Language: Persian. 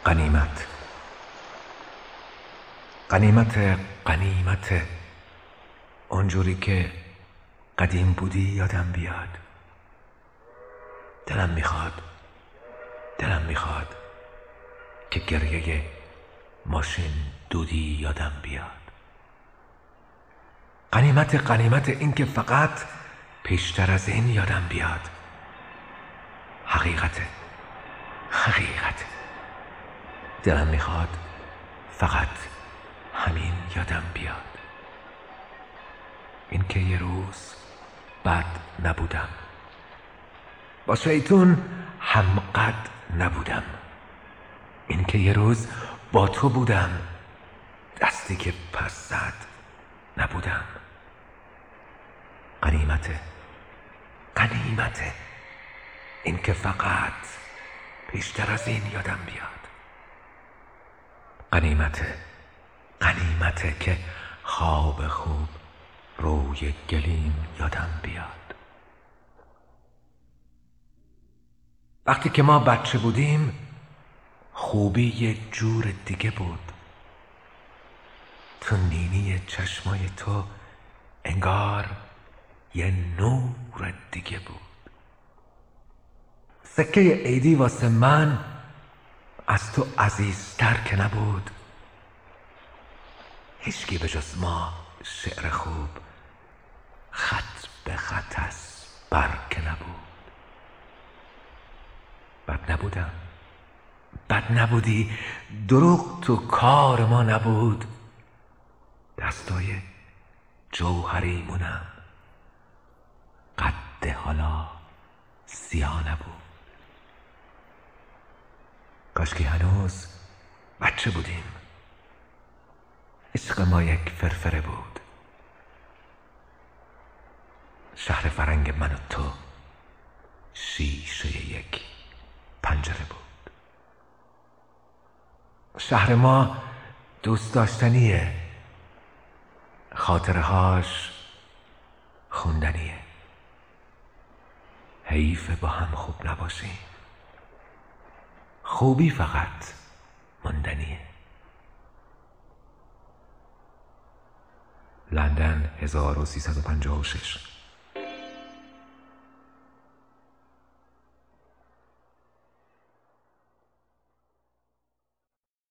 غنیمت غنیمت غنیمت اونجوری که قدیم بودی یادم بیاد. دلم میخواد که گریه ماشین دودی یادم بیاد. غنیمت این که فقط پیشتر از این یادم بیاد. حقیقت دلم میخواد فقط همین یادم بیاد. این که یه روز بد نبودم، با شیطون هم قد نبودم. این که یه روز با تو بودم، دستی که پس زد نبودم. غنیمت این که فقط پیشتر از این یادم بیاد. غنیمت که خواب خوب روی گلیم یادم بیاد. وقتی که ما بچه بودیم خوبی یه جور دیگه بود. تو نینی چشمای تو انگار یه نور دیگه بود. سکه عیدی واسه من از تو عزیزتر که نبود. هیچکی به جز ما شعر خوب خط به خط از بر که نبود. بد نبودی، دروغ تو کار ما نبود. دستای جوهریمونم قد حالا سیاه نبود. کاشکی هنوز بچه بودیم، عشق ما یک فرفره بود. شهر فرنگ من و تو شیشه یک پنجره بود. شهر ما دوست داشتنیه، خاطرهاش خوندنیه. حیف با هم خوب نباشیم، خوبی فقط موندنیه. لندن 1356